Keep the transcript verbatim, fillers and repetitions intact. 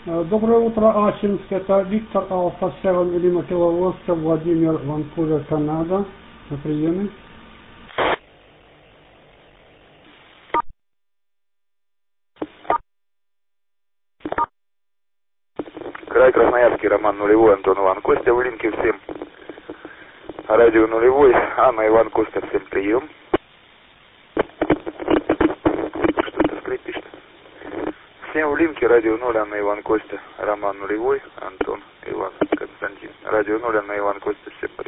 Доброе утро, Ачинск. Это Виктор Алфа семь Лима Кило Оскар, Владимир, Ванкувер, Канада. На приеме. Край Красноярский, Роман Нулевой, Антон Иван Костя, в линке всем. Радио Нулевой, Анна Иван Костя, всем прием. Что-то скрипит. Всем в линке, Радио Ноль, Анна Иван Костя, Роман Нулевой, Антон Иван Константин. Радио Ноль, Анна Иван Костя, всем